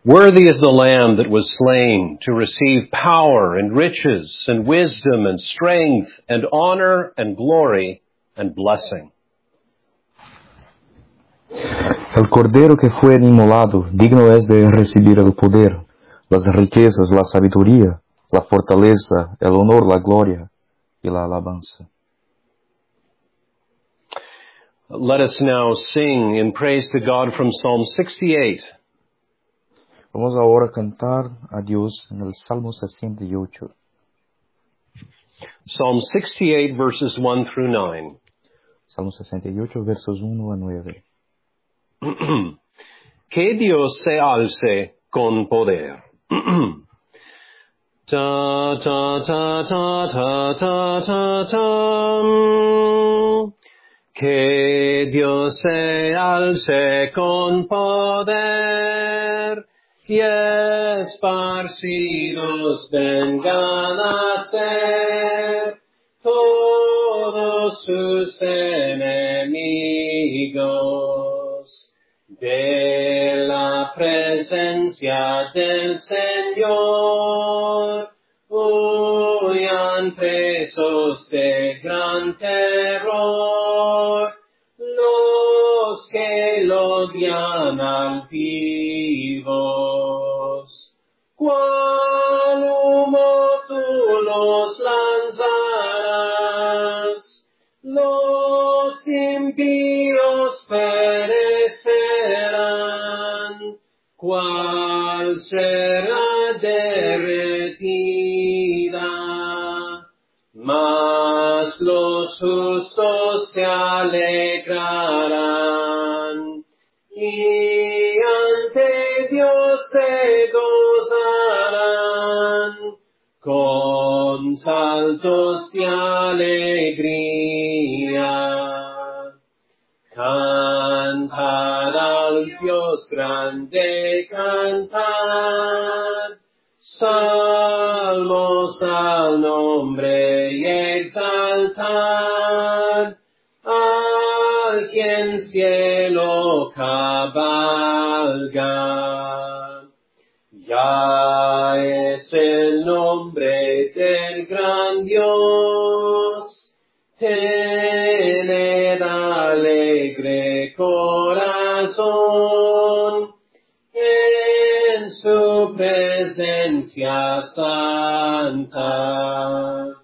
Worthy is the Lamb that was slain to receive power and riches and wisdom and strength and honor and glory and blessing. El Cordero que fue inmolado, digno es de recibir el poder, las riquezas, la sabiduría, la fortaleza, el honor, la gloria y la alabanza. Let us now sing in praise to God from Psalm 68. Vamos ahora a cantar a Dios en el Salmo 68. Psalm 68 verses 1 through 9. Salmo 68, versos 1 a 9. Que Dios se alce con poder. Ta ta ta ta ta ta ta ta. Que Dios se alce con poder y esparcidos vengan a ser todos sus enemigos. De la presencia del Señor huyan presos de gran terror los que lo odian altivos. Cuál humo tú los lanzarás, los impíos perecerán. ¿Cuál será derretida? Mas los justos se alegrarán y ante Dios se gozarán con saltos de alegría. Cantad al Dios grande, cantad salmos al nombre y exaltad al quien cielo cabalga. Ya es el nombre del gran Dios, tened alegre corazón en su presencia santa.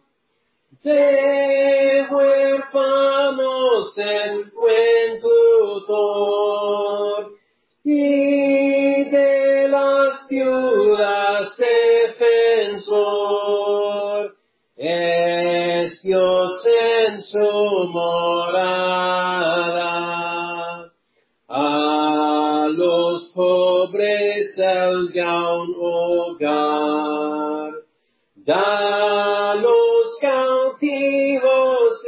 De huérfanos el buen tutor y de las viudas defensor. Es Dios en su morada. A los pobres Él da un hogar. Da a los cautivos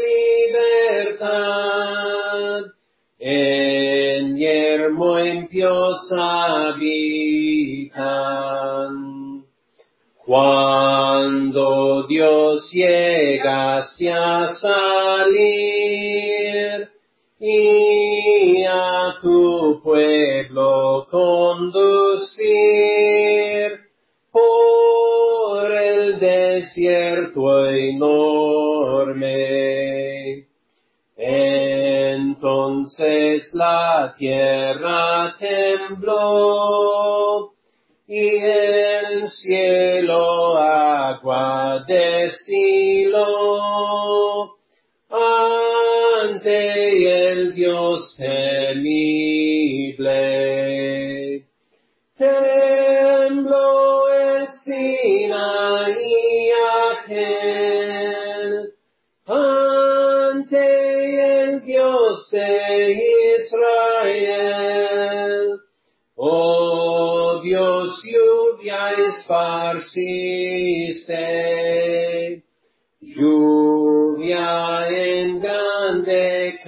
libertad. En yermo impíos habitan. Cuando Dios llegase a salir y a tu pueblo conducir por el desierto enorme, entonces la tierra tembló y el cielo agua destiló ante el Dios temible. Tembló el Sinaí aquel ante el Dios de Israel. Oh Dios, lluvia esparciste, lluvia en grande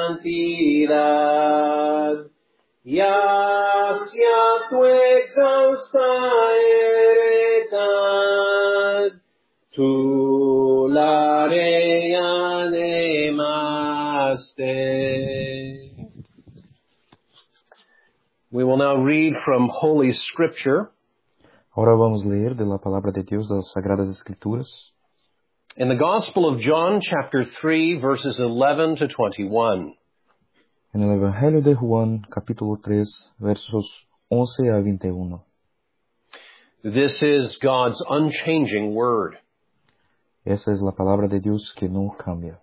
cantidad, y hacia tu exhausta heredad, tú la animaste. We will will now read from Holy Scripture Ahora vamos a leer de la palabra de Dios, de las Sagradas Escrituras, in the Gospel of John, chapter 3, verses 11 to 21. en el Evangelio de Juan, capítulo 3, versos 11 a 21. This is God's unchanging word. Esa es la palabra de Dios que no cambia.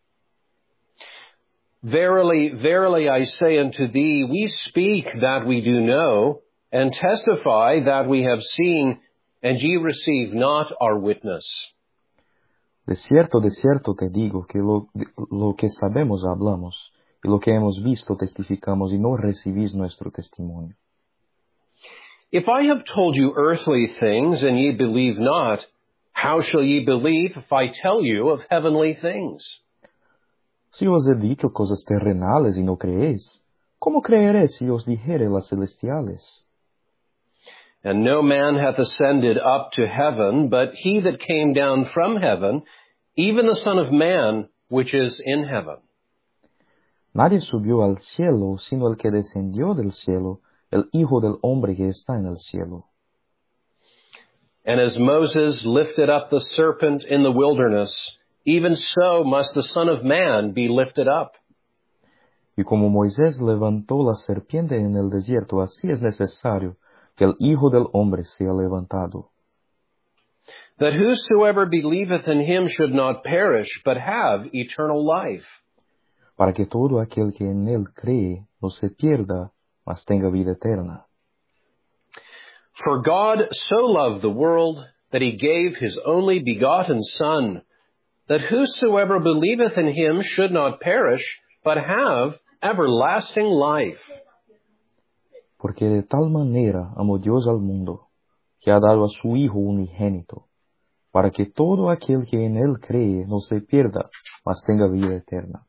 Verily, verily, I say unto thee, we speak that we do know, and testify that we have seen, and ye receive not our witness. De cierto te digo que lo que sabemos hablamos, y lo que hemos visto testificamos, y no recibís nuestro testimonio. If I have told you earthly things, and ye believe not, how shall ye believe if I tell you of heavenly things? Si os he dicho cosas terrenales y no creéis, ¿cómo creeréis si os dijere las celestiales? And no man hath ascended up to heaven, but he that came down from heaven, even the Son of Man, which is in heaven. Nadie subió al cielo, sino el que descendió del cielo, el Hijo del Hombre que está en el cielo. And as Moses lifted up the serpent in the wilderness, even so must the Son of Man be lifted up. Y como Moisés levantó la serpiente en el desierto, así es necesario que el Hijo del Hombre sea levantado, That whosoever believeth in him should not perish, but have eternal life. para que todo aquel que en él cree no se pierda, mas tenga vida eterna. For God so loved the world that he gave his only begotten Son, that whosoever believeth in him should not perish, but have everlasting life. Porque de tal manera amó Dios al mundo, que ha dado a su Hijo unigénito, para que todo aquel que en él cree no se pierda, mas tenga vida eterna.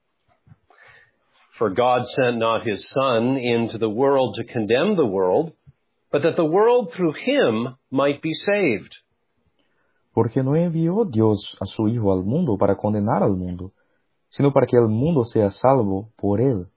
For God sent not his Son into the world to condemn the world, but that the world through him might be saved. Porque no envió Dios a su Hijo al mundo para condenar al mundo, sino para que el mundo sea salvo por él.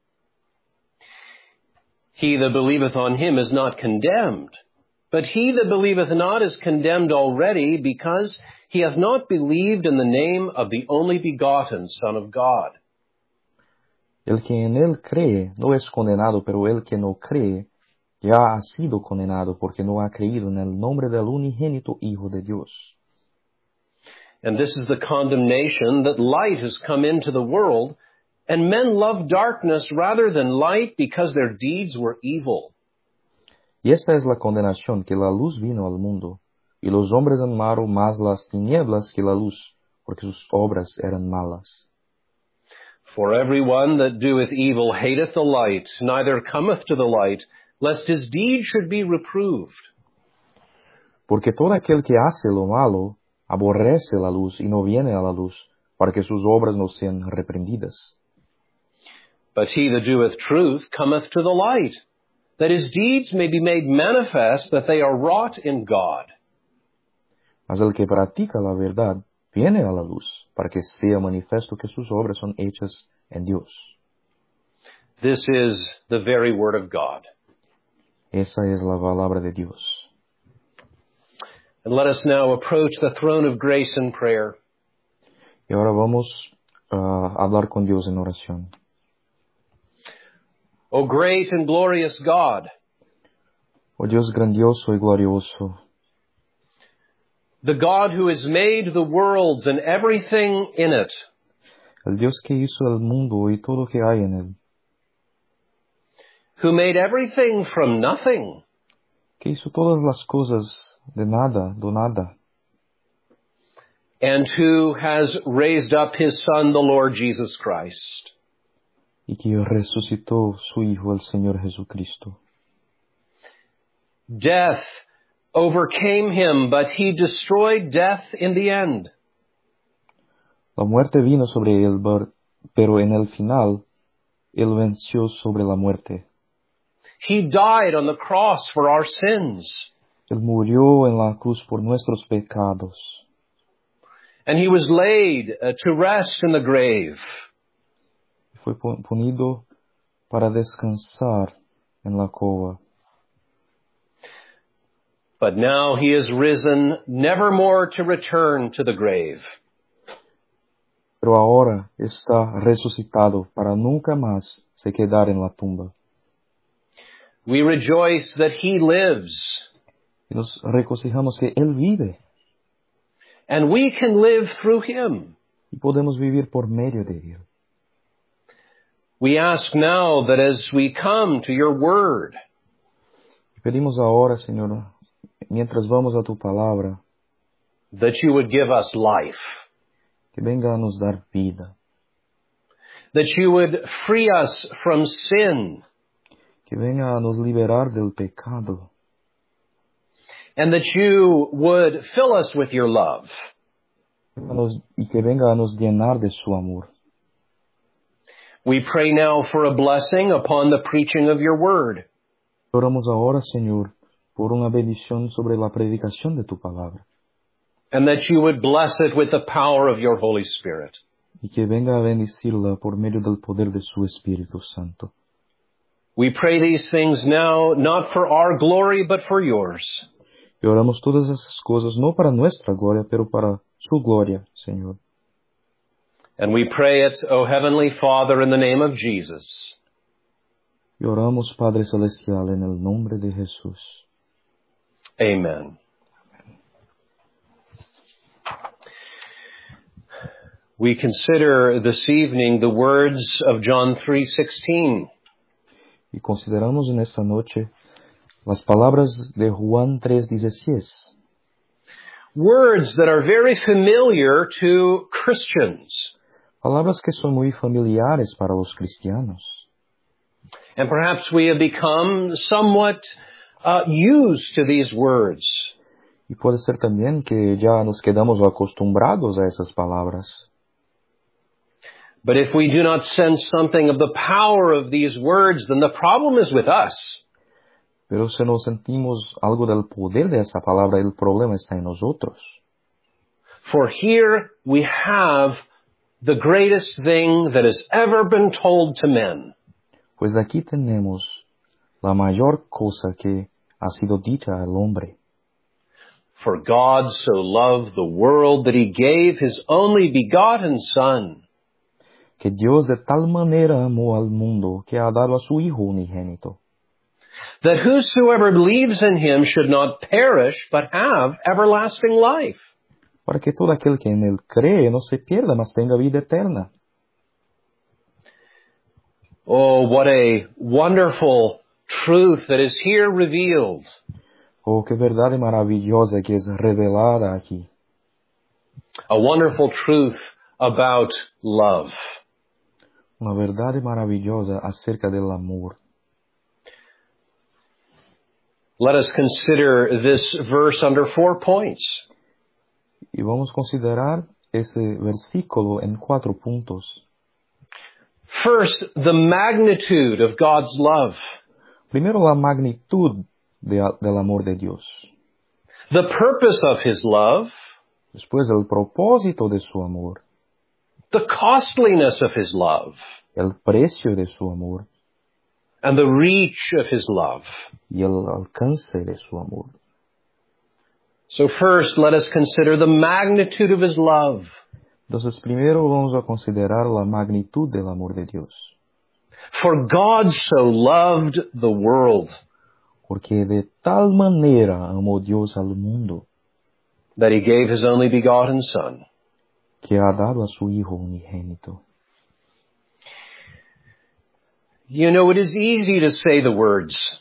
He that believeth on him is not condemned, but he that believeth not is condemned already, because he hath not believed in the name of the only begotten Son of God. El que en él cree no es condenado, pero el que no cree ya ha sido condenado, porque no ha creído en el nombre del unigénito Hijo de Dios. And this is the condemnation, that light has come into the world, and men love darkness rather than light, because their deeds were evil. Y esta es la condenación, que la luz vino al mundo, y los hombres amaron más las tinieblas que la luz, porque sus obras eran malas. For every one that doeth evil hateth the light, neither cometh to the light, lest his deed should be reproved. Porque todo aquel que hace lo malo aborrece la luz y no viene a la luz, para que sus obras no sean reprendidas. But he that doeth truth cometh to the light, that his deeds may be made manifest, that they are wrought in God. Mas el que practica la verdad viene a la luz, para que sea manifiesto que sus obras son hechas en Dios. This is the very word of God. Esa es la palabra de Dios. And let us now approach the throne of grace in prayer. Y ahora vamos a hablar con Dios en oración. O great and glorious God, Oh Dios grandioso y glorioso, the God who has made the worlds and everything in it, el Dios que hizo el mundo y todo que hay en él, who made everything from nothing, que hizo todas las cosas de nada, do nada, and who has raised up his Son, the Lord Jesus Christ, y que resucitó su Hijo, el Señor Jesucristo. Death overcame him, but he destroyed death in the end. La muerte vino sobre él, pero en el final, él venció sobre la muerte. He died on the cross for our sins. Él murió en la cruz por nuestros pecados. And he was laid to rest in the grave. Fue ponido para descansar en la cova. But now he is risen, never more to return to the grave. Pero ahora está resucitado para nunca más se quedar en la tumba. We rejoice that he lives, Y nos regocijamos que Él vive and we can live through him. y podemos vivir por medio de Él. We ask now that as we come to your word, Y pedimos ahora, Señor, mientras vamos a tu palabra, that you would give us life, que venga a nos dar vida, that you would free us from sin, que venga a nos liberar del pecado, and that you would fill us with your love. y que venga a nos llenar de su amor. We pray now for a blessing upon the preaching of your word, Oramos ahora, Señor, por una bendición sobre la predicación de tu palabra, and that you would bless it with the power of your Holy Spirit. y que venga a bendecirla por medio del poder de su Espíritu Santo. We pray these things now, not for our glory, but for yours. Y oramos todas esas cosas, no para nuestra gloria, pero para su gloria, Señor. And we pray it, O Heavenly Father, in the name of Jesus. Y oramos, Padre Celestial, en el nombre de Jesús. Amen. We consider this evening the words of John 3:16. Y consideramos en esta noche las palabras de Juan 3:16. Words that are very familiar to Christians. Palabras que son muy familiares para los cristianos. And perhaps we have become somewhat used to these words. Y puede ser también que ya nos quedamos acostumbrados a esas palabras. But if we do not sense something of the power of these words, then the problem is with us. Pero si no sentimos algo del poder de esa palabra, el problema está en nosotros. For here we have the greatest thing that has ever been told to men. Pues aquí tenemos la mayor cosa que ha sido dicha al hombre. For God so loved the world that he gave his only begotten Son, Que Dios de tal manera amó al mundo que ha dado a su Hijo unigénito, that whosoever believes in him should not perish, but have everlasting life. para que todo aquel que en él cree no se pierda, mas tenga vida eterna. Oh, what a wonderful truth that is here revealed. Oh, qué verdad maravillosa que es revelada aquí. A wonderful truth about love. Una verdad maravillosa acerca del amor. Let us consider this verse under 4 points. Y vamos a considerar ese versículo en 4 puntos. First, the magnitude of God's love. Primero, la magnitud del amor de Dios. The purpose of his love. Después, el propósito de su amor. The costliness of his love. El precio de su amor. And the reach of his love. Y el alcance de su amor. So first, let us consider the magnitude of his love. Entonces, primero vamos a considerar la magnitud del amor de Dios. For God so loved the world, Porque de tal manera amó Dios al mundo, that he gave his only begotten Son. que ha dado a su Hijo unigénito. You know, it is easy to say the words,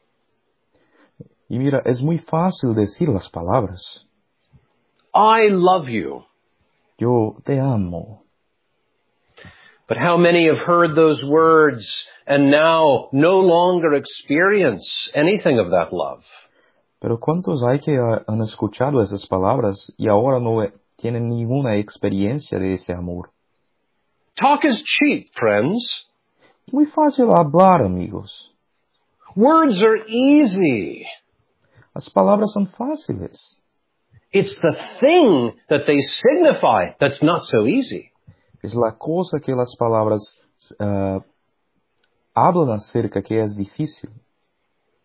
Y mira, es muy fácil decir las palabras. I love you. Yo te amo. But how many have heard those words and now no longer experience anything of that love? Pero ¿cuántos hay que han escuchado esas palabras y ahora no tienen ninguna experiencia de ese amor? Talk is cheap, friends. Muy fácil hablar, amigos. Words are easy. Las palabras son fáciles. It's the thing that they signify that's not so easy. Es la cosa que las palabras hablan acerca que es difícil.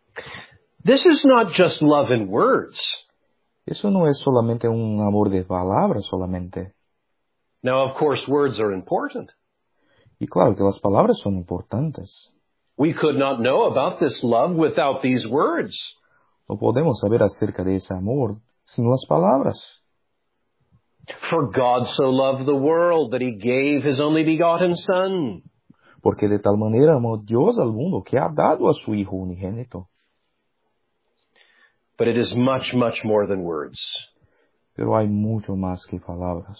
This is not just love in words. Eso no es solamente un amor de palabras solamente. Now, of course, words are important. Y claro que las palabras son importantes. We could not know about this love without these words. No podemos saber acerca de ese amor sin las palabras. For God so loved the world that he gave his only begotten Son. Porque de tal manera amó Dios al mundo que ha dado a su Hijo unigénito. But it is much, much more than words. Pero hay mucho más que palabras.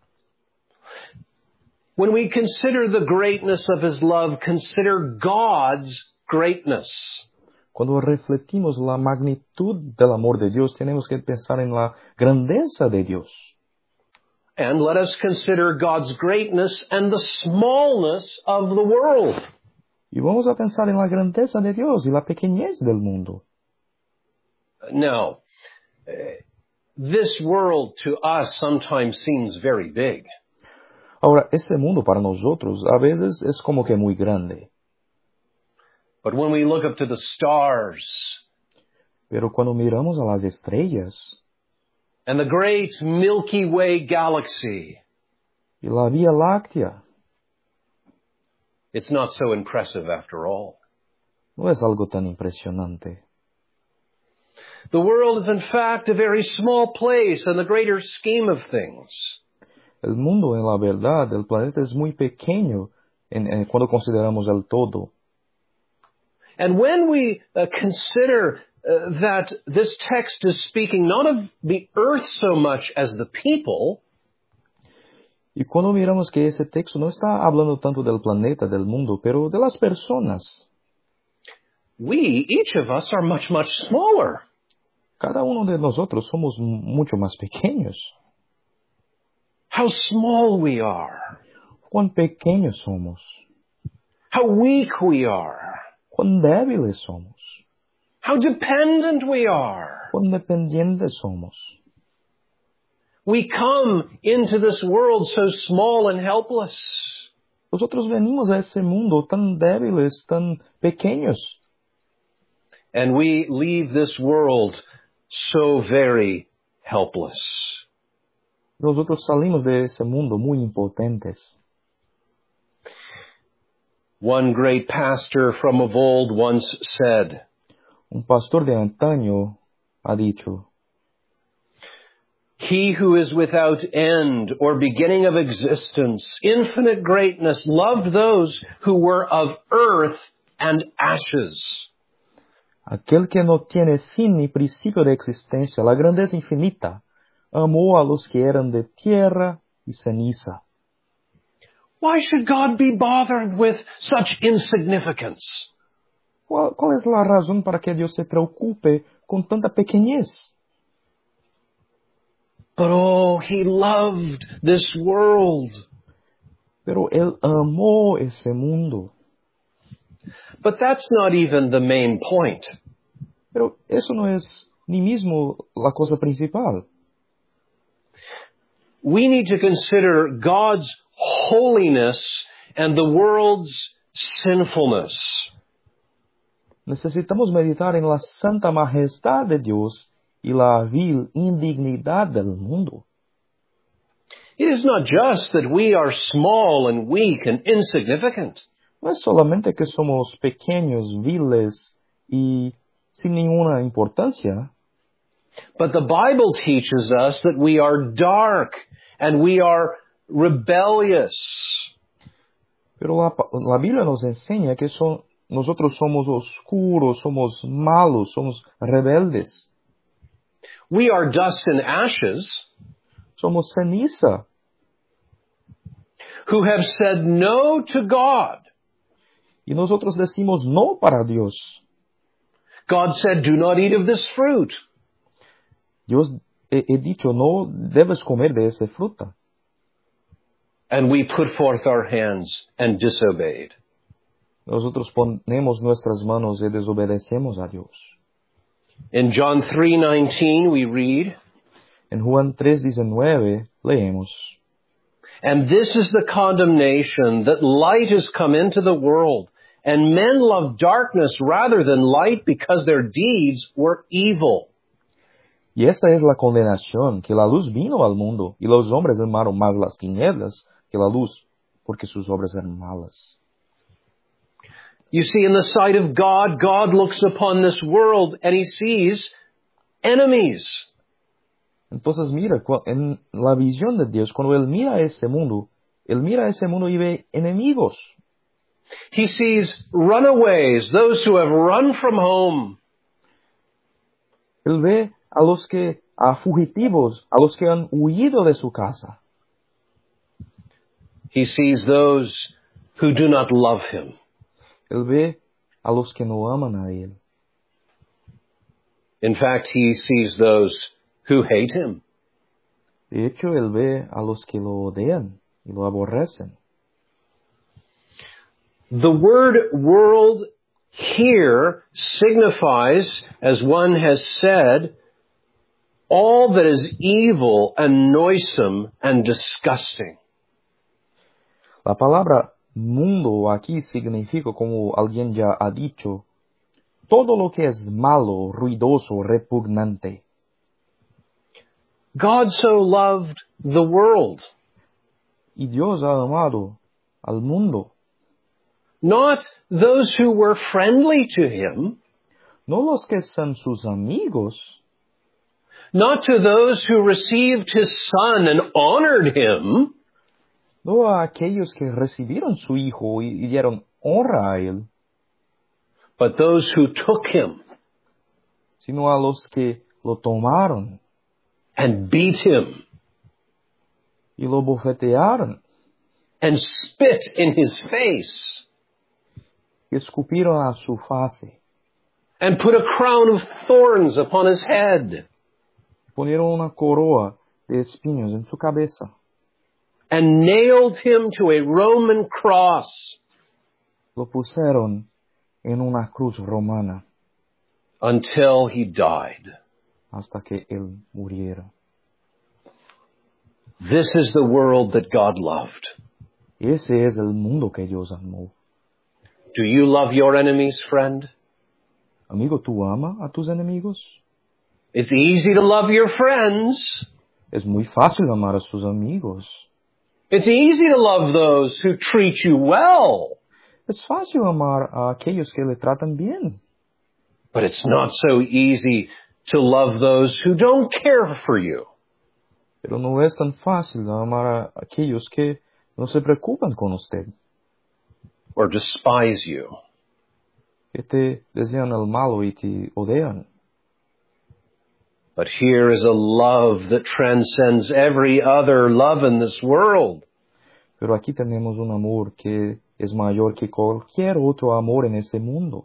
When we consider the greatness of his love, consider God's greatness. Cuando refletimos la magnitud del amor de Dios, tenemos que pensar en la grandeza de Dios. And let us consider God's greatness and the smallness of the world. Y vamos a pensar en la grandeza de Dios y la pequeñez del mundo. Now, this world to us sometimes seems very big. Ahora, ese mundo para nosotros a veces es como que muy grande. But when we look up to the stars Pero cuando miramos a las estrellas and the great Milky Way galaxy, y la Vía Láctea, it's not so impressive after all. no es algo tan impresionante. The world is in fact a very small place in the greater scheme of things. El mundo, en la verdad, el planeta es muy pequeño cuando consideramos el todo. And when we consider that this text is speaking not of the earth so much as the people, Y cuando miramos que ese texto no está hablando tanto del planeta, del mundo, pero de las personas, we, each of us, are much, much smaller. cada uno de nosotros somos mucho más pequeños. How small we are. Cuán pequeños somos. How weak we are. Cuán débiles somos. How dependent we are. Cuán dependientes somos. We come into this world so small and helpless. Nosotros venimos a ese mundo tan débiles, tan pequeños. And we leave this world so very helpless. Nosotros salimos de ese mundo muy impotentes. One great pastor from of old once said, Un pastor de antaño ha dicho, "He who is without end or beginning of existence, infinite greatness, loved those who were of earth and ashes." aquel que no tiene fin ni principio de existencia, la grandeza infinita, amó a los que eran de tierra y ceniza. Why should God be bothered with such insignificance? ¿Cuál es la razón para que Dios se preocupe con tanta pequeñez? But oh, he loved this world. Pero Él amó ese mundo. But that's not even the main point. Pero eso no es ni mismo la cosa principal. We need to consider God's holiness and the world's sinfulness. Necesitamos meditar en la santa majestad de Dios y la vil indignidad del mundo. It is not just that we are small and weak and insignificant. No es solamente que somos pequeños, viles y sin ninguna importancia, But the Bible teaches us that we are dark and we are rebellious. pero la Biblia nos enseña que nosotros somos oscuros, somos malos, somos rebeldes, We are dust and ashes somos ceniza, who have said no to God. y nosotros decimos no para Dios. God said, "Do not eat of this fruit." Dios he dicho, no debes comer de esa fruta. And we put forth our hands and disobeyed. Nosotros ponemos nuestras manos y desobedecemos a Dios. In John 3:19 we read, En Juan 3:19 leemos, "And this is the condemnation, that light has come into the world, and men loved darkness rather than light because their deeds were evil. Y esta es la condenación, que la luz vino al mundo, y los hombres amaron más las tinieblas que la luz, porque sus obras eran malas. You see, in the sight of God, God looks upon this world and he sees enemies. Entonces mira, en la visión de Dios, cuando Él mira a ese mundo y ve enemigos. He sees runaways, those who have run from home. Él ve a fugitivos, a los que han huido de su casa. He sees those who do not love him. Él ve a los que no aman a Él. In fact, he sees those who hate him. De hecho, Él ve a los que lo odian y lo aborrecen. The word world here signifies, as one has said, all that is evil and noisome and disgusting. La palabra mundo aquí significa, como alguien ya ha dicho, todo lo que es malo, ruidoso, repugnante. God so loved the world. Y Dios ha amado al mundo. Not those who were friendly to him. No los que son sus amigos. Not to those who received his son and honored him. No a aquellos que recibieron su hijo y dieron honra a él. But those who took him. Sino a los que lo tomaron. And beat him. Y lo bofetearon. And spit in his face. Y escupieron a su fase. And put a crown of thorns upon his head. Ponieron una coroa de espinos en su cabeza. And nailed him to a Roman cross. Lo pusieron en una cruz romana. Until he died. Hasta que él muriera. This is the world that God loved. Ese es el mundo que Dios amó. Do you love your enemies, friend? Amigo, ¿tú amas a tus enemigos? It's easy to love your friends. Es muy fácil amar a sus amigos. It's easy to love those who treat you well. Es fácil amar a aquellos que le tratan bien. But it's not so easy to love those who don't care for you. Pero no es tan fácil amar a aquellos que no se preocupan con usted. Or despise you. Que te desean el malo y te odian. But here is a love that transcends every other love in this world. Pero aquí tenemos un amor que es mayor que cualquier otro amor en ese mundo.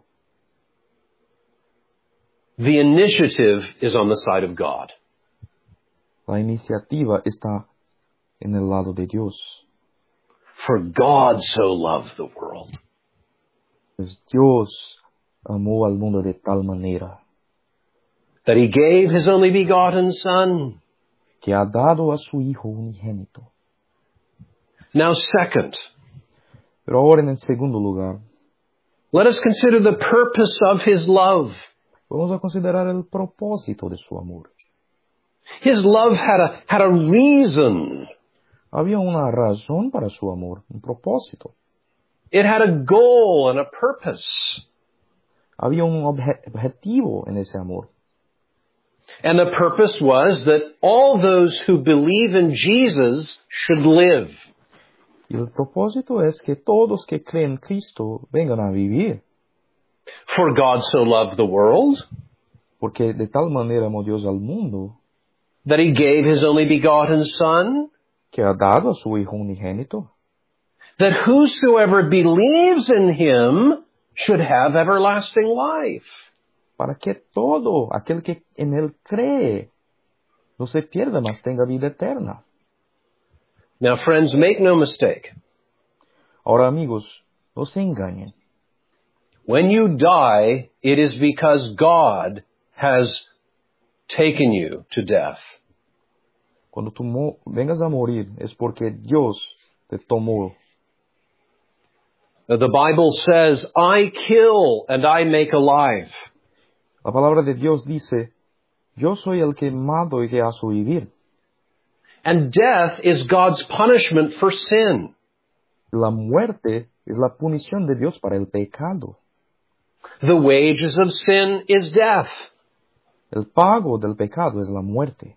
The initiative is on the side of God. La iniciativa está en el lado de Dios. For God so loved the world. Pues Dios amó al mundo de tal manera That he gave his only begotten Son. que ha dado a su Hijo unigénito. Now second, Pero ahora en el segundo lugar, let us consider the purpose of his love. vamos a considerar el propósito de su amor. His love had a reason. Había una razón para su amor, un propósito. It had a goal and a purpose. Había un objetivo en ese amor. And the purpose was that all those who believe in Jesus should live. Y el propósito es que todos que creen en Cristo vengan a vivir. For God so loved the world Porque de tal manera amó Dios al mundo that he gave his only begotten Son, que ha dado a su Hijo unigénito, that whosoever believes in him should have everlasting life. para que todo aquel que en Él cree no se pierda, mas tenga vida eterna. Now, friends, make no mistake. Ahora, amigos, no se engañen. When you die, it is because God has taken you to death. Cuando tú vengas a morir es porque Dios te tomó. The Bible says, I kill and I make alive. La palabra de Dios dice, yo soy el que mato y que hago vivir. And death is God's punishment for sin. La muerte es la punición de Dios para el pecado. The wages of sin is death. El pago del pecado es la muerte.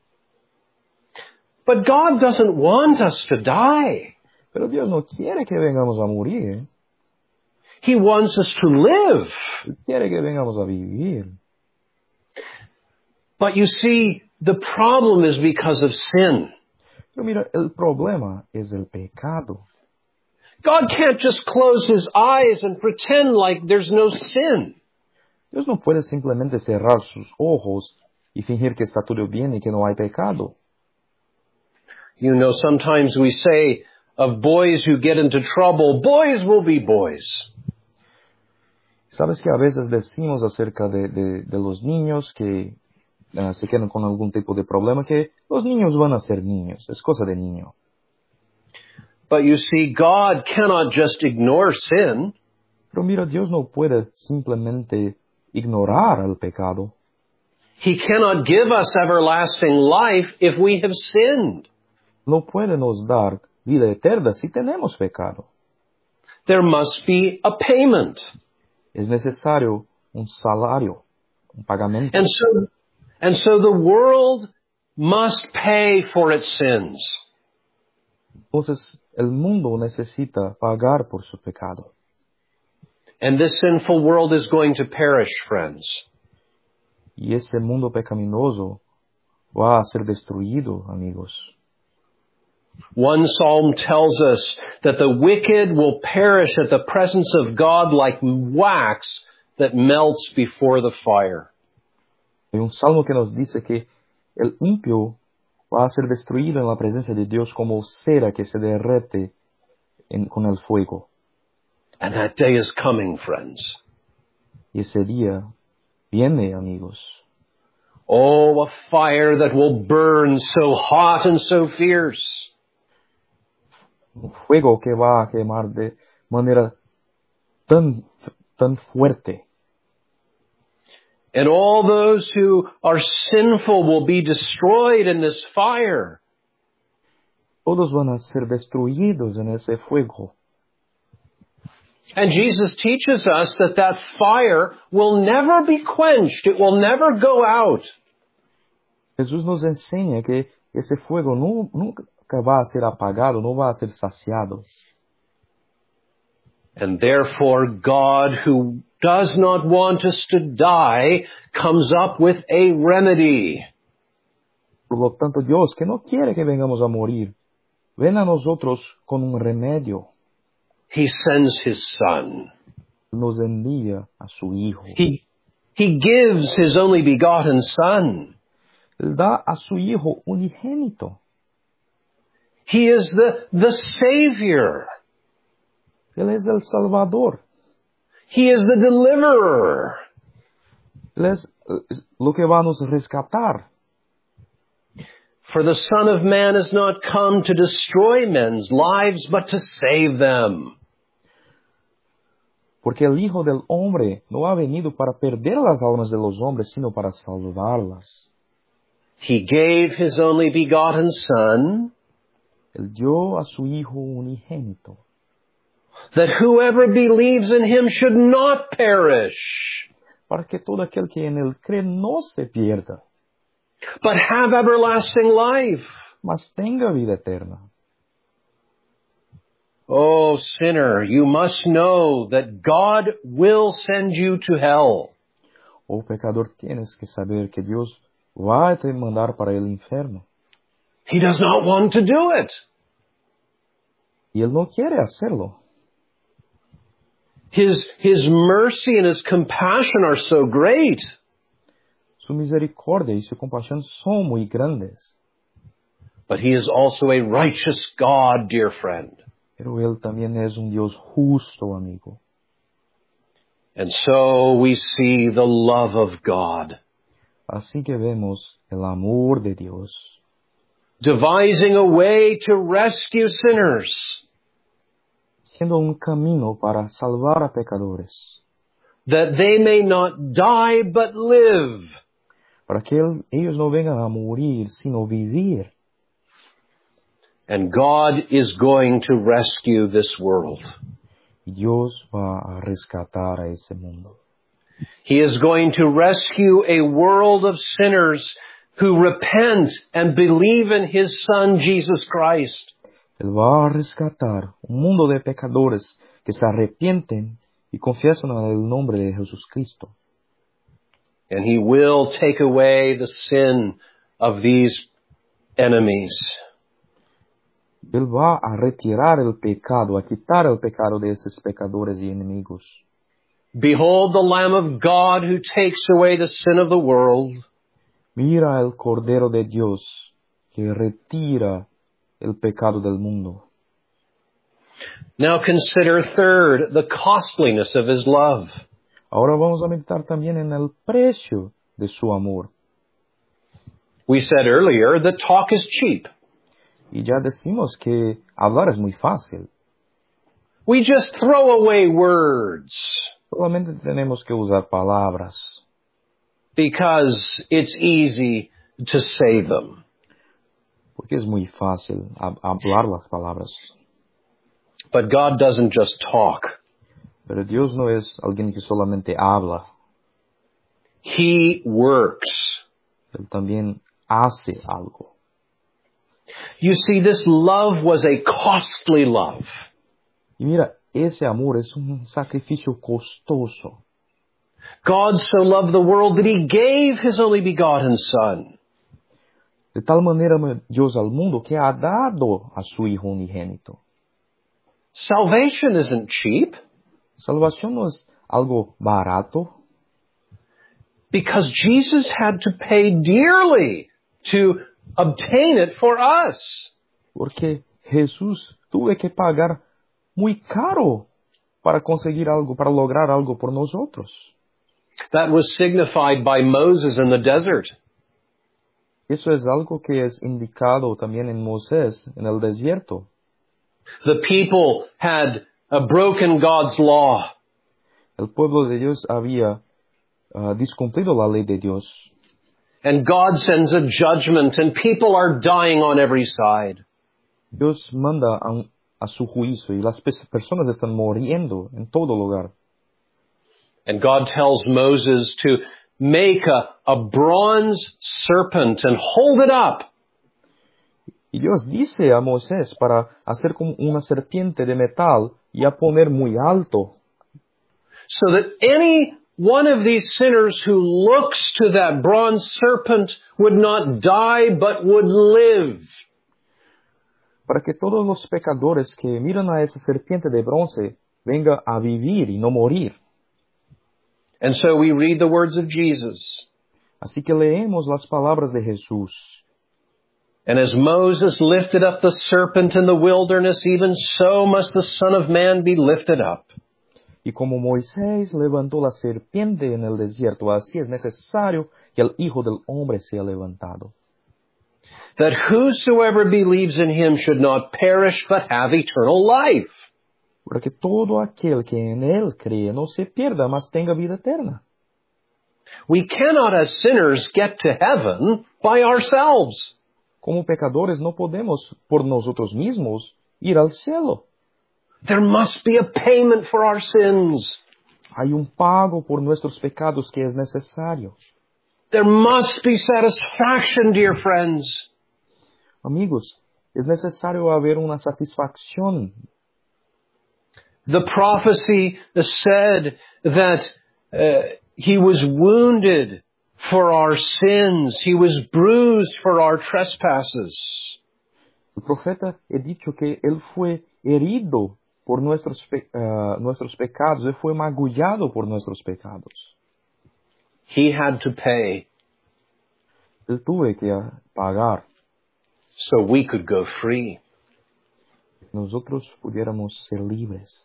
But God doesn't want us to die. Pero Dios no quiere que vengamos a morir. He wants us to live. Él quiere que vengamos a vivir. But you see, the problem is because of sin. Pero mira, el problema es el pecado. God can't just close his eyes and pretend like there's no sin. Dios no puede simplemente cerrar sus ojos y fingir que está todo bien y que no hay pecado. You know, sometimes we say of boys who get into trouble, boys will be boys. ¿Sabes que a veces decimos acerca de los niños que se quedan con algún tipo de problema, que los niños van a ser niños? Es cosa de niño. But you see, God cannot just ignore sin. Pero mira, Dios no puede simplemente ignorar el pecado. He cannot give us everlasting life if we have sinned. No puede nos dar vida eterna si tenemos pecado. There must be a payment. Es necesario un salario, un pagamento. And so the world must pay for its sins. Entonces, el mundo necesita pagar por su pecado. And this sinful world is going to perish, friends. Y ese mundo pecaminoso va a ser destruido, amigos. One psalm tells us that the wicked will perish at the presence of God like wax that melts before the fire. Hay un salmo que nos dice que el impío va a ser destruido en la presencia de Dios como cera que se derrite con el fuego. And that day is coming, friends. Y ese día viene, amigos. Oh, a fire that will burn so hot and so fierce. Un fuego que va a quemar de manera tan fuerte. And all those who are sinful will be destroyed in this fire. Todos van a ser destruidos en ese fuego. And Jesus teaches us that that fire will never be quenched. It will never go out. Jesús nos enseña que ese fuego nunca va a ser apagado, no va a ser saciado. And therefore, God, who does not want us to die, comes up with a remedy. Por lo tanto, Dios, que no quiere que vengamos a morir, ven a nosotros con un remedio. He sends His Son. Nos envía a su Hijo. He gives His only begotten Son. Él da a su Hijo unigénito. He is the Savior. Él es el Salvador. He is the Deliverer. Él es lo que va a nos rescatar. For the Son of Man has not come to destroy men's lives, but to save them. Porque el Hijo del Hombre no ha venido para perder las almas de los hombres, sino para salvarlas. He gave His only begotten Son, Él dio a su Hijo unigénito, that whoever believes in Him should not perish, para que todo aquel que en Él cree no se pierda, but have everlasting life. mas tenga vida eterna. Oh, sinner, you must know that God will send you to hell. Oh pecador, tienes que saber que Dios va a te mandar para el infierno. He does not want to do it. Y Él no quiere hacerlo. His mercy and His compassion are so great. Su misericordia y su compasión son muy grandes. But He is also a righteous God, dear friend. Pero Él también es un Dios justo, amigo. And so we see the love of God, Así que vemos el amor de Dios, devising a way to rescue sinners. siendo un camino para salvar a pecadores, that they may not die but live. para que ellos no vengan a morir, sino vivir. And God is going to rescue this world. Y Dios va a rescatar a ese mundo. He is going to rescue a world of sinners who repent and believe in His Son, Jesus Christ. Él va a rescatar un mundo de pecadores que se arrepienten y confiesan en el nombre de Jesucristo. And He will take away the sin of these enemies. Él va a retirar el pecado, a quitar el pecado de esos pecadores y enemigos. Behold the Lamb of God who takes away the sin of the world. Mira el Cordero de Dios que retira el pecado del mundo. Now consider third, the costliness of His love. Ahora vamos a meditar también en el precio de su amor. We said earlier that talk is cheap. Y ya decimos que hablar es muy fácil. We just throw away words Solamente tenemos que usar palabras, because it's easy to say them. porque es muy fácil hablar las palabras. But God doesn't just talk. Pero Dios no es alguien que solamente habla. He works. Él también hace algo. You see, this love was a costly love. Y mira, ese amor es un sacrificio costoso. God so loved the world that He gave His only begotten Son. De tal manera amó Dios al mundo que ha dado a su Hijo unigénito. Salvation isn't cheap Salvación no es algo barato, because Jesus had to pay dearly to obtain it for us. porque Jesús tuvo que pagar muy caro para conseguir algo, para lograr algo por nosotros. That was signified by Moses in the desert. Eso es algo que es indicado también en Moisés, en el desierto. The people had broken God's law. El pueblo de Dios había discumplido la ley de Dios. And God sends a judgment and people are dying on every side. Dios manda a su juicio y las personas están muriendo en todo lugar. And God tells Moses to make a bronze serpent and hold it up. Y Dios dice a Moisés para hacer como una serpiente de metal y a poner muy alto, So that any one of these sinners who looks to that bronze serpent would not die but would live. para que todos los pecadores que miran a esa serpiente de bronce vengan a vivir y no morir. And so we read the words of Jesus. Así que leemos las palabras de Jesús. And as Moses lifted up the serpent in the wilderness, even so must the Son of Man be lifted up. Y como Moisés levantó la serpiente en el desierto, así es necesario que el Hijo del Hombre sea levantado. That whosoever believes in Him should not perish but have eternal life. Para que todo aquel que en Él cree no se pierda, mas tenga vida eterna. We cannot as sinners get to heaven by ourselves. Como pecadores no podemos por nosotros mismos ir al cielo. There must be a payment for our sins. Hay un pago por nuestros pecados que es necesario. There must be satisfaction, dear friends. Amigos, es necesario haber una satisfacción. The prophecy said that He was wounded for our sins. He was bruised for our trespasses. El profeta ha dicho que Él fue herido por nuestros pecados, Él fue magullado por nuestros pecados. He had to pay Él tuvo que pagar, so we could go free. nosotros pudiéramos ser libres.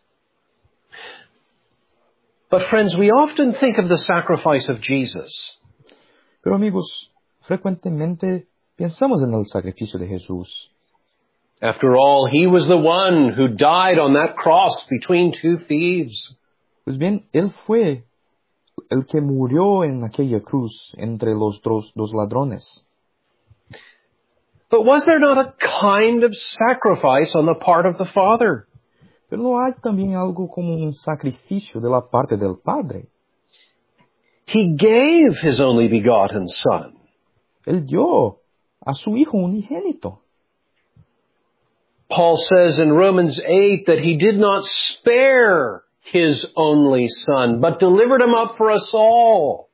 But friends, we often think of the sacrifice of Jesus. Pero amigos, frecuentemente pensamos en el sacrificio de Jesús. After all, he was the one who died on that cross between two thieves. Pues bien, Él fue el que murió en aquella cruz entre los dos ladrones. But was there not a kind of sacrifice on the part of the Father? Pero no hay también algo como un sacrificio de la parte del Padre. He gave his only begotten Son. Él dio a su Hijo unigénito. Paul says in Romans 8 that he did not spare his only Son, but delivered him up for us all.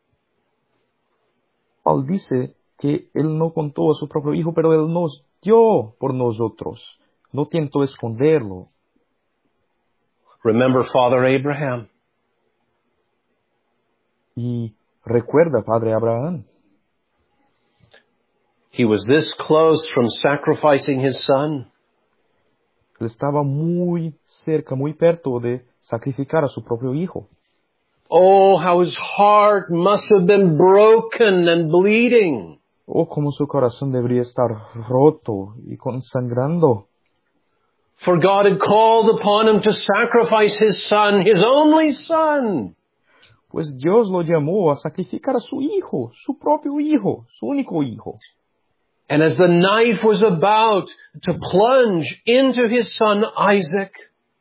Paul dice que Él no contó a su propio Hijo, pero Él nos dio por nosotros. No tentó esconderlo. Remember Father Abraham? Y recuerda, Padre Abraham, He was this close from sacrificing his son. él estaba muy cerca, muy perto de sacrificar a su propio Hijo. Oh, how his heart must have been broken and bleeding. Oh, como su corazón debería estar roto y consangrando. For God had called upon him to sacrifice his son, his only son. Pues Dios lo llamó a sacrificar a su Hijo, su propio Hijo, su único Hijo. And as the knife was about to plunge into his son Isaac,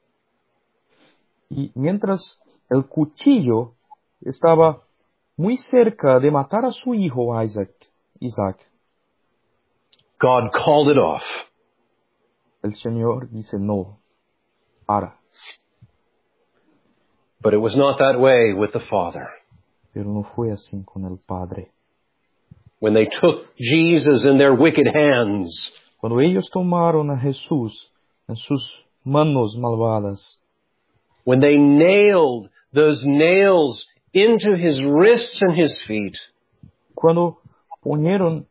Y mientras el cuchillo estaba muy cerca de matar a su hijo Isaac, God called it off. el Señor dice no, para. But it was not that way with the Father. Pero no fue así con el Padre. When they took Jesus in their wicked hands, Cuando ellos tomaron a Jesús en sus manos malvadas, when they nailed those nails into his wrists and his feet, cuando ponieron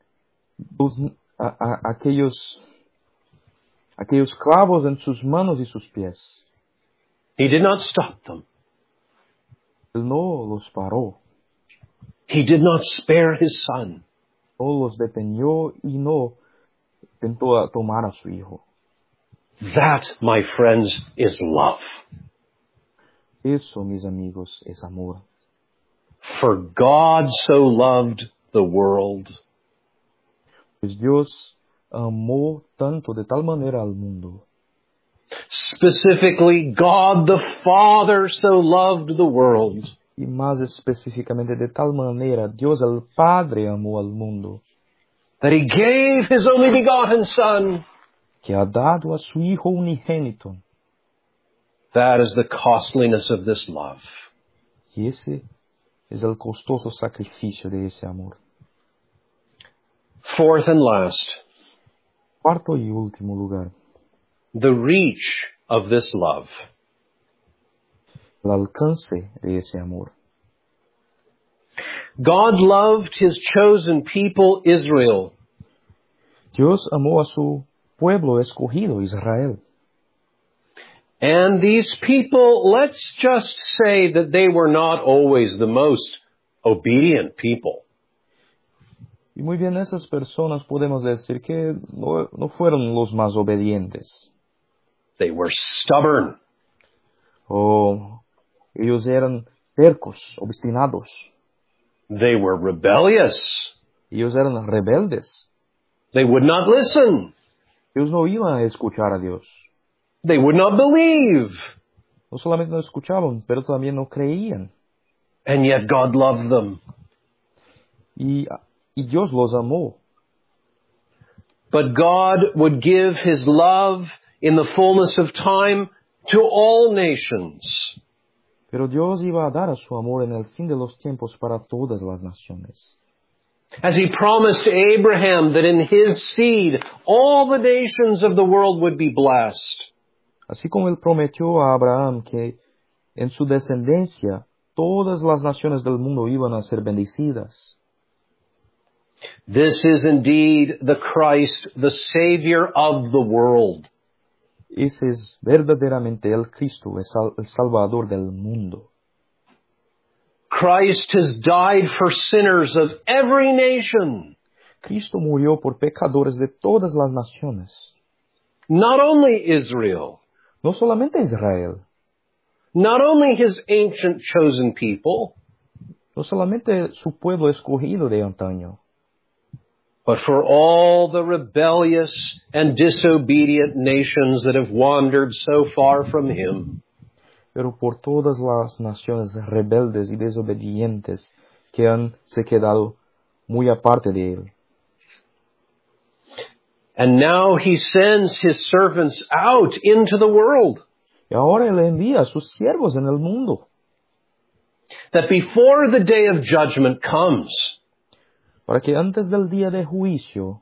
aquellos clavos en sus manos y sus pies, he did not stop them. Él no los paró, He did not spare his son. no los detenió y no intentó tomar a su hijo. That, my friends, is love. Eso, mis amigos, es amor. For God so loved the world Pues Dios amó tanto de tal manera al mundo. Specifically, God the Father so loved the world Y más específicamente de tal manera, Dios el Padre amó al mundo, that he gave his only begotten Son. que ha dado a su Hijo unigénito. That is the costliness of this love. Y ese es el costoso sacrificio de ese amor. Fourth and last, Cuarto y último lugar, the reach of this love. el alcance de ese amor. God loved his chosen people, Israel. Dios amó a su pueblo escogido, Israel. And these people, let's just say that they were not always the most obedient people. Y muy bien, esas personas podemos decir que no fueron los más obedientes. They were stubborn. O ellos eran tercos, obstinados. They were rebellious. Ellos eran rebeldes. They would not listen. Ellos no iban a escuchar a Dios. They would not believe. No solamente no escuchaban, pero también no creían. And yet God loved them. Y Dios los amó. But God would give his love in the fullness of time to all nations. Pero Dios iba a dar a su amor en el fin de los tiempos para todas las naciones. As he promised to Abraham that in his seed all the nations of the world would be blessed. Así como Él prometió a Abraham que en su descendencia todas las naciones del mundo iban a ser bendecidas. This is indeed the Christ, the Savior of the world. Ese es verdaderamente el Cristo, el Salvador del mundo. Christ has died for sinners of every nation. Cristo murió por pecadores de todas las naciones. not only Israel, no solamente Israel, not only his ancient chosen people, no solamente su pueblo escogido de antaño, but for all the rebellious and disobedient nations that have wandered so far from him. pero por todas las naciones rebeldes y desobedientes que han se quedado muy aparte de él. And now he sends his servants out into the world, Y ahora él envía a sus siervos en el mundo, that before the day of judgment comes, para que antes del día de juicio,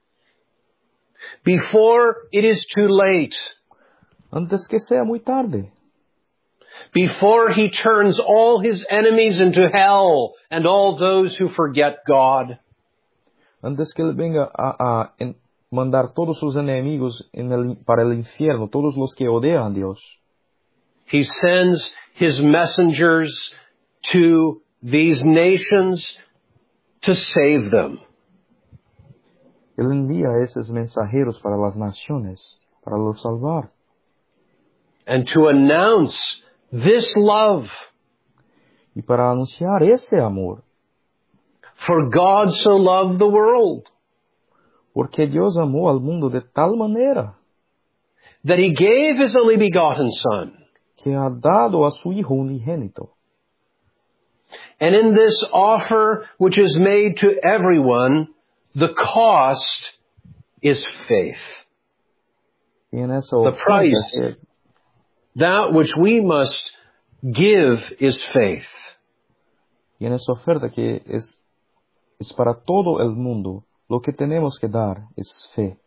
before it is too late, antes que sea muy tarde, before he turns all his enemies into hell and all those who forget God, antes que él venga a mandar todos sus enemigos para el infierno, todos los que odian a Dios, he sends his messengers to these nations to save them. él envía a esos mensajeros para las naciones, para los salvar, And to announce this love. y para anunciar ese amor, For God so loved the world porque Dios amó al mundo de tal manera that he gave his only begotten Son. que ha dado a su Hijo unigénito. And in this offer which is made to everyone, the cost is faith. Y en esa The oferta price, that which we must give, is faith. y en esa oferta que es para todo el mundo, lo que tenemos que dar es fe.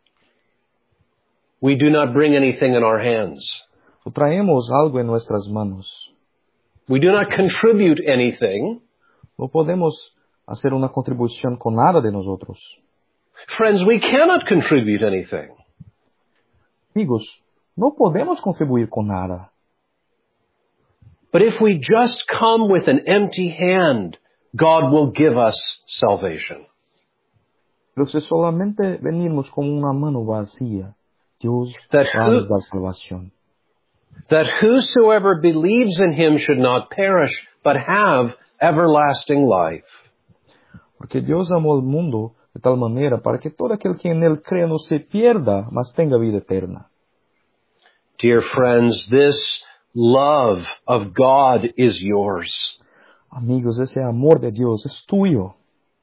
We do not bring anything in our hands. No traemos algo en nuestras manos. We do not contribute anything. No podemos hacer una contribución con nada de nosotros. Friends, we cannot contribute anything. Amigos, no podemos contribuir con nada. But if we just come with an empty hand, God will give us salvation. Pero si solamente venimos con una mano vacía, Dios That va a nos dar salvación. That whosoever believes in him should not perish, but have everlasting life. Porque Dios amó al mundo de tal manera para que todo aquel que en él cree no se pierda, mas tenga vida eterna. Dear friends, this love of God is yours. Amigos, ese amor de Dios es tuyo.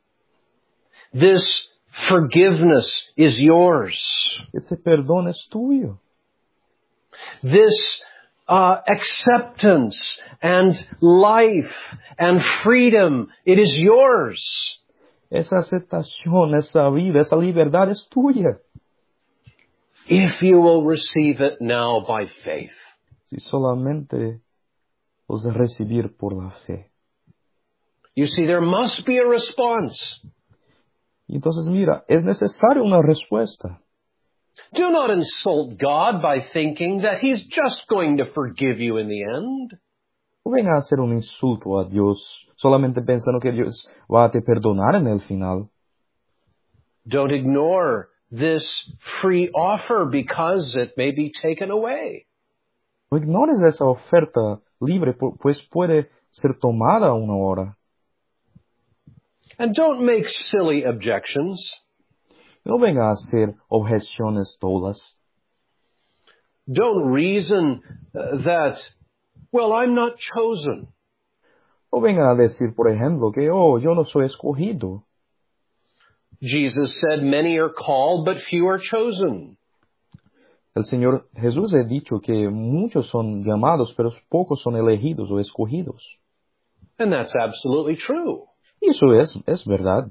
This forgiveness is yours. Ese perdón es tuyo. This acceptance and life and freedom, it is yours. Esa aceptación, esa vida, esa libertad es tuya. If you will receive it now by faith. Si solamente los recibir por la fe. You see, there must be a response. Y entonces mira, es necesaria una respuesta. Do not insult God by thinking that He's just going to forgive you in the end. No venga a hacer un insulto a Dios solamente pensando que Dios va a te perdonar en el final. Don't ignore this free offer because it may be taken away. No ignores esa oferta libre, pues puede ser tomada a una hora. And don't make silly objections. No venga a hacer objeciones tolas. Don't reason that, well, I'm not chosen. No venga a decir, por ejemplo, que, yo no soy escogido. Jesus said, many are called, but few are chosen. El Señor Jesús ha dicho que muchos son llamados, pero pocos son elegidos o escogidos. And that's absolutely true. Y eso es verdad.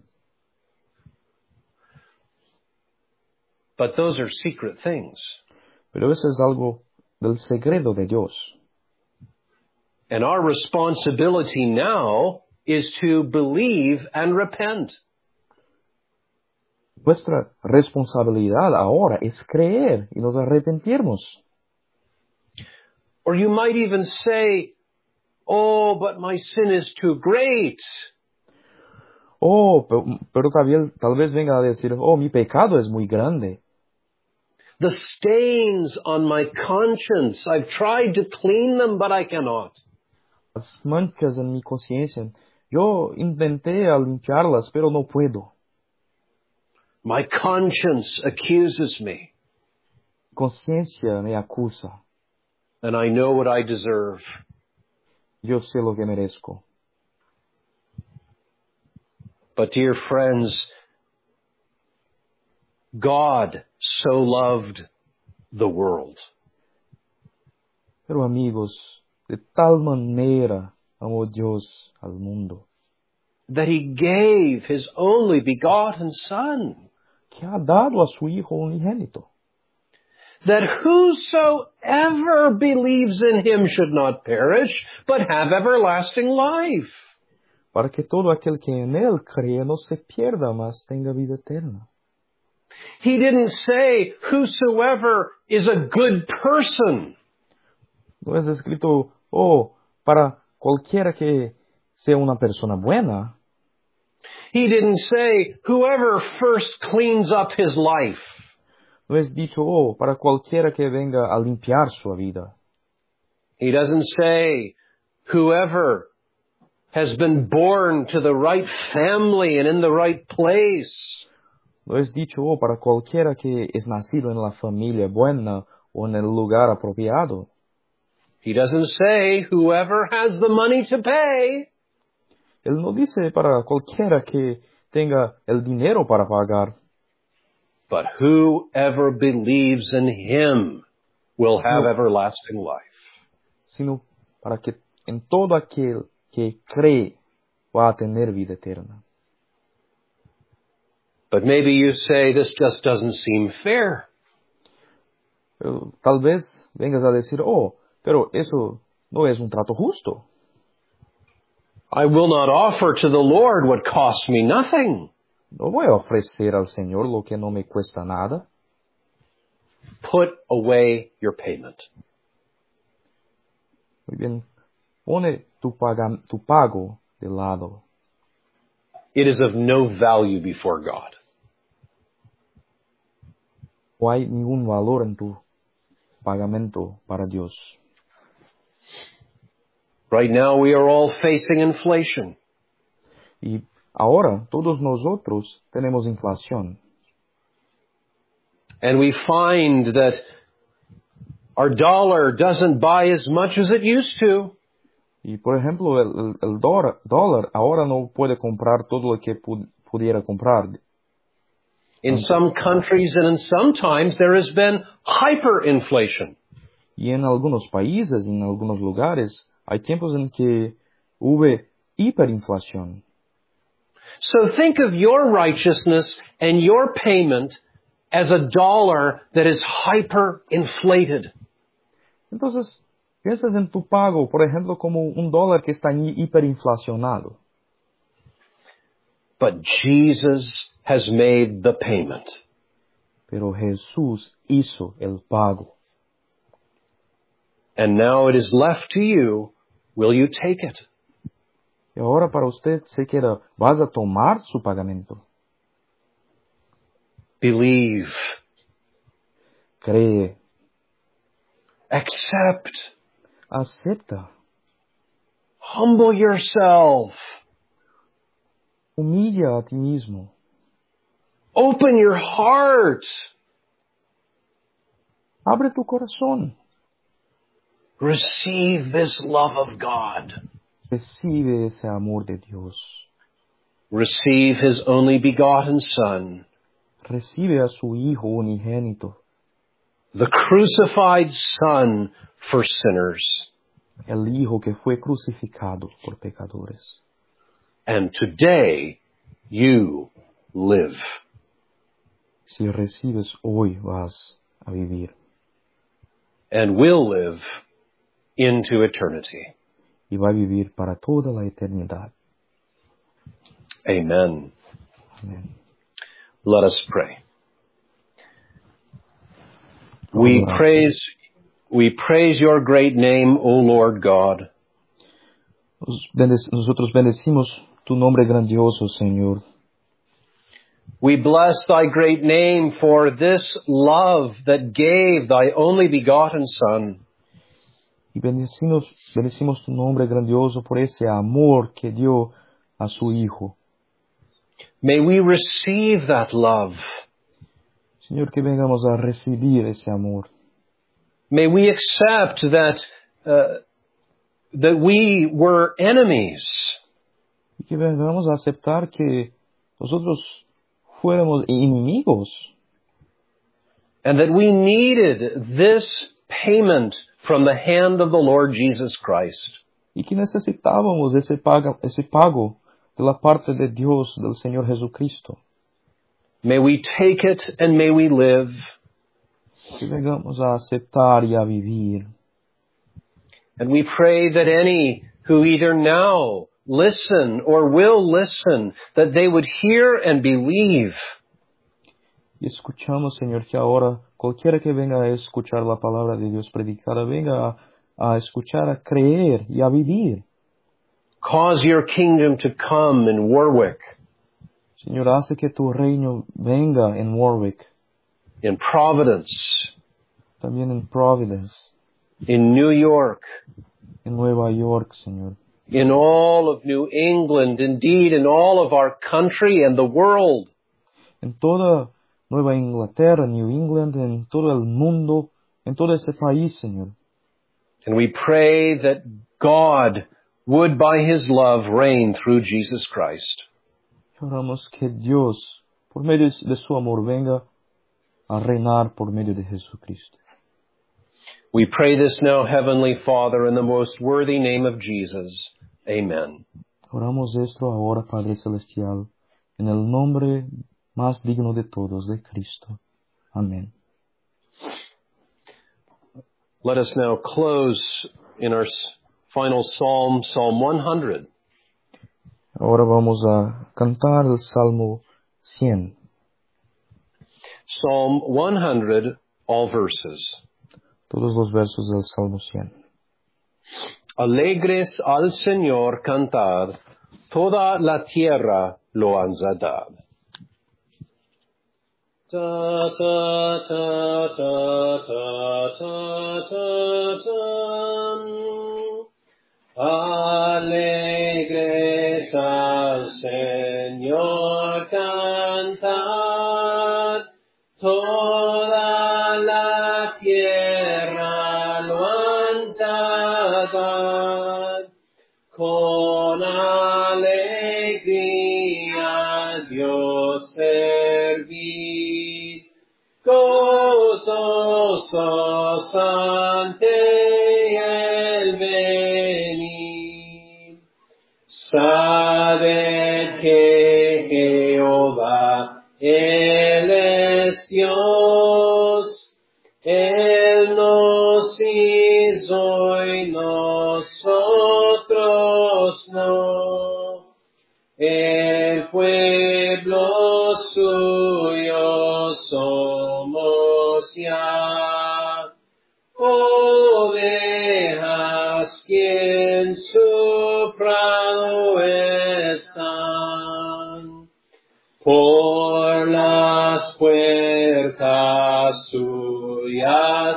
But those are secret things. Pero eso es algo del secreto de Dios. And our responsibility now is to believe and repent. Nuestra responsabilidad ahora es creer y nos arrepentirnos. Or you might even say, oh, but my sin is too great. Pero tal vez venga a decir, mi pecado es muy grande. the stains on my conscience. I've tried to clean them, but I cannot. Las manchas en mi conciencia, yo intenté a limpiarlas, pero no puedo. My conscience accuses me, Conciencia me acusa. and I know what I deserve. Yo sé lo que merezco. But dear friends, God so loved the world Pero amigos, de tal manera amó Dios al mundo, that he gave his only begotten Son, que ha dado a su Hijo unigénito, that whosoever believes in him should not perish, but have everlasting life. para que todo aquel que en Él cree no se pierda, mas tenga vida eterna. He didn't say whosoever is a good person. No es escrito, oh, para cualquiera que sea una persona buena. He didn't say whoever first cleans up his life. No es dicho, oh, para cualquiera que venga a limpiar su vida. He doesn't say whoever has been born to the right family and in the right place. No es dicho, oh, para cualquiera que es nacido en la familia buena o en el lugar apropiado. He doesn't say whoever has the money to pay. Él no dice para cualquiera que tenga el dinero para pagar, But whoever believes in him will have everlasting life. sino para que en todo aquel que cree va a tener vida eterna. But maybe you say this just doesn't seem fair. Pero tal vez vengas a decir, oh, pero eso no es un trato justo. I will not offer to the Lord what costs me nothing. No voy a ofrecer al Señor lo que no me cuesta nada. Put away your payment. Muy bien, pone tu pago de lado. It is of no value before God. No hay ningún valor en tu pagamento para Dios. Right now we are all facing inflation. Y ahora todos nosotros tenemos inflación. And we find that our dollar doesn't buy as much as it used to. Y por ejemplo, el dólar ahora no puede comprar todo lo que pudiera comprar. In some countries and in some times there has been hyperinflation. Y en algunos países, en algunos lugares, hay tiempos en que hubo hiperinflación. So think of your righteousness and your payment as a dollar that is hyperinflated. Entonces, piensas en tu pago, por ejemplo, como un dólar que está hiperinflacionado. But Jesus has made the payment. Pero Jesús hizo el pago. And now it is left to you. Will you take it? Y ahora para usted se queda, ¿vas a tomar su pagamento? Believe. Cree. Accept. Acepta. Humble yourself. Humilla a ti mismo. Open your heart. Abre tu corazón. Receive this love of God. Recibe ese amor de Dios. Receive His only begotten Son, Recibe a su Hijo unigénito, the crucified Son for sinners. el Hijo que fue crucificado por pecadores. And today you live. Si recibes hoy, vas a vivir. And will live into eternity. Y va a vivir para toda la eternidad. Amen. Amén. Let us pray. We praise your great name, O Lord God. Nosotros bendecimos tu nombre grandioso, Señor. We bless thy great name for this love that gave thy only begotten Son. Y bendecimos tu nombre grandioso por ese amor que dio a su Hijo. May we receive that love. Señor, que vengamos a recibir ese amor. May we accept that we were enemies. Y que vengamos a aceptar que nosotros fuéramos enemigos. And that we needed this payment from the hand of the Lord Jesus Christ. Y que necesitábamos ese pago de la parte de Dios, del Señor Jesucristo. May we take it and may we live. Que vengamos a aceptar y a vivir. And we pray that any who either now listen or will listen, that they would hear and believe. Y escuchamos, Señor, que ahora cualquiera que venga a escuchar la palabra de Dios predicada, venga a escuchar, a creer y a vivir. Cause your kingdom to come in Warwick, Señor, hace que tu reino venga en Warwick, in Providence, también en Providence, in New York, en Nueva York, Señor, in all of New England, indeed in all of our country and the world. en toda Nueva Inglaterra, New England, en todo el mundo, en todo ese país, Señor. And we pray that God would by His love reign through Jesus Christ. Oramos que Dios, por medio de su amor, venga a reinar por medio de Jesucristo. We pray this now, Heavenly Father, in the most worthy name of Jesus. Amen. Oramos esto ahora, Padre Celestial, en el nombre más digno de todos, de Cristo. Amén. Let us now close in our final psalm, Psalm 100. Ahora vamos a cantar el Salmo 100. Psalm 100, all verses. Todos los versos del Salmo 100. Alegres al Señor cantad, toda la tierra loanzadad. Ta ta ta ta ta ta ta ta. Alegres al Señor cantad, toda la tierra loanzadad, con alegría Dios servid, gozosos ante el venir. Sabed que Jehová, Él es Dios, Él nos hizo y nosotros no. El pueblo suyo somos ya, ovejas que en su prado están. Por las puertas suyas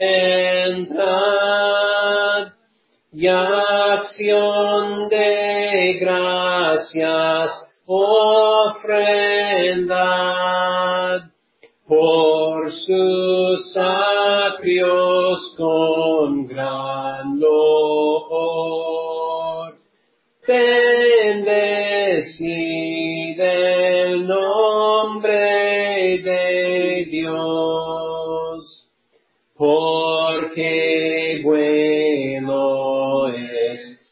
entrad, y acción de gracias ofrendad, por sus atrios con gran loor. Bendecid el nombre de Dios, porque bueno es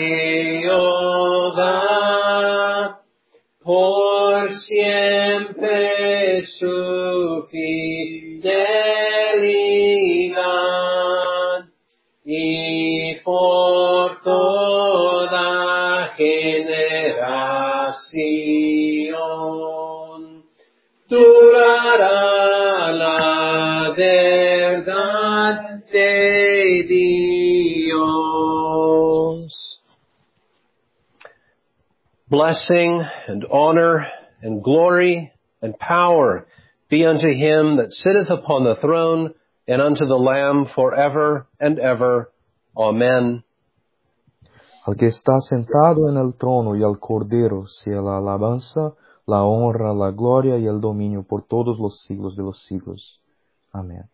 Jehová, por siempre su fidelidad, y por toda generación durará la verdad de Dios. Blessing and honor and glory and power be unto him that sitteth upon the throne, and unto the Lamb forever and ever. Amen. Al que está sentado en el trono y al Cordero sea la alabanza, la honra, la gloria y el dominio por todos los siglos de los siglos. Amén.